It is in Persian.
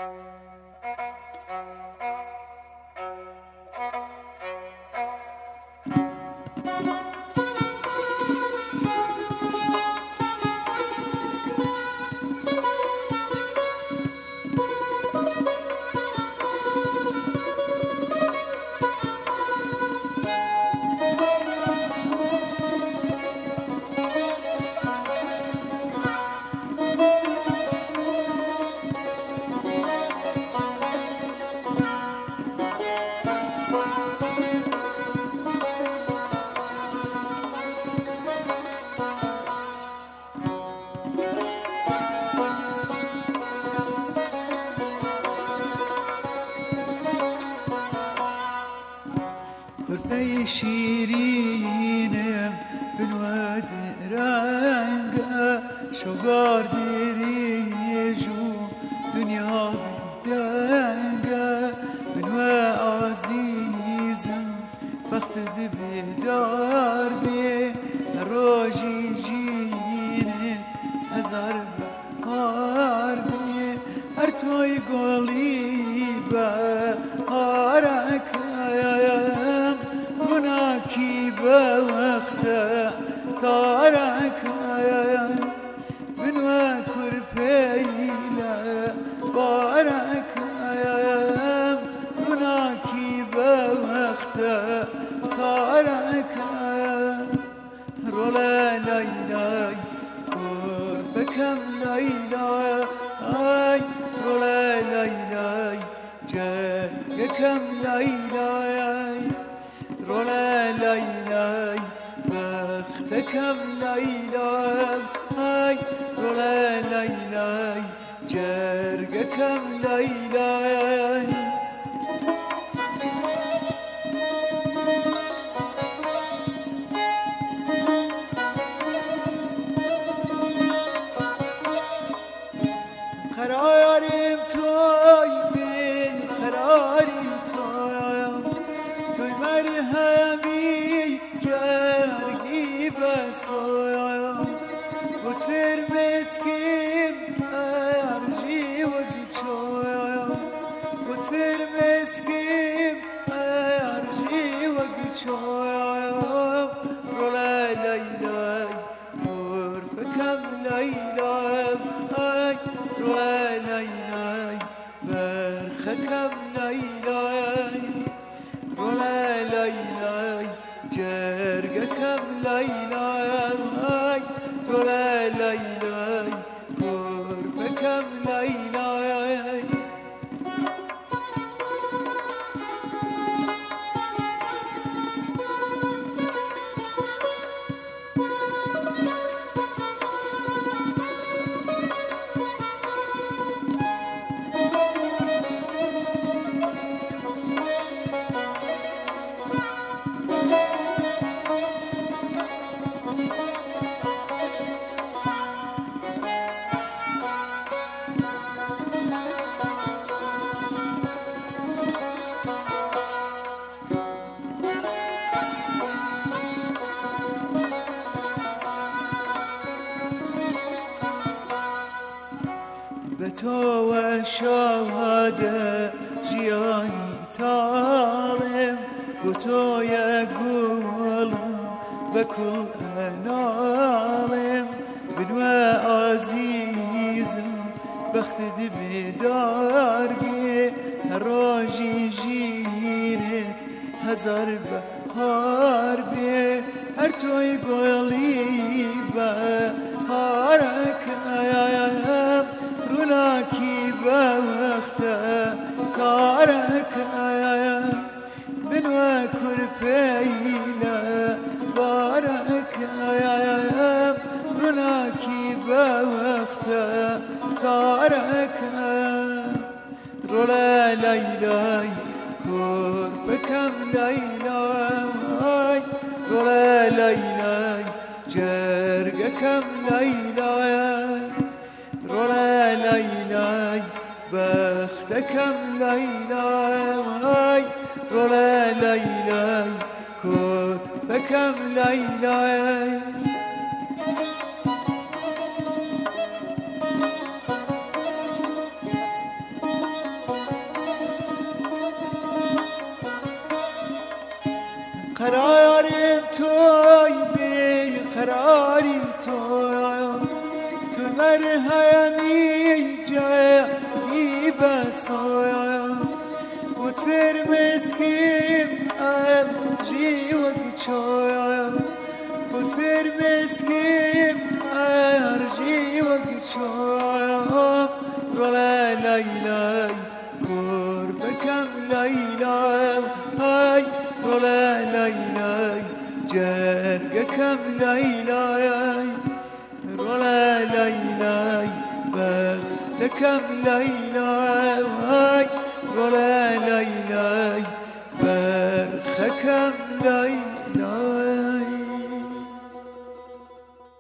گربه شیرینم بنواد رنگه شگار دیری جو دنیا بیدنگه بنوه عزیزم وقت دی بیدار بی روژی جینه هزار بهار بی هر توی گلی بهارکایم گناکی به وقت تارکایم بنوه کرپیله بارکایم گناکی به وقت تارکایم روله لیلای بکم لیلای آی روله لیلای جگکم لیلای روله لیلای بختکم لیلای آی روله لیلای جرگکم لیلای قراریم توی بی قراری توی مرهمی جرگی بسایم بطفر مسکیم ارجی و گیچایم بطفر مسکیم ارجی و گیچایم روله لیلای نور بکم لیلای آی روله لیلای برخکم لیلای روله لیلای جرگکم لیلای روله لیلای کربکم لیلای به تو و شاهده جیانی تالم به تو یک گلم به کل انالم بنوه عزیزم وقت دی بیدار بی راجی جیره هزار بهار بی هر توی گلی بهارکایم روناکی به وقت تارکایم بنوه کرپیله بارکایم روناکی به وقت تارکایم روله لیلای کرپکم لیلای روله لیلای جرگکم لیلای روله لیلای بختکم لیلای روله لیلای کرپکم لیلای قرارم توی بی قراری تو مرهمی جایی بسایا بود فرمسکیم ام جیوگی چایا بود فرمسکیم ام جیوگی چایا رولا لیلای قربکم لیلای های رولا لیلای جرگکم لیلای رولا لیلای بختکم لیلای رولا لیلای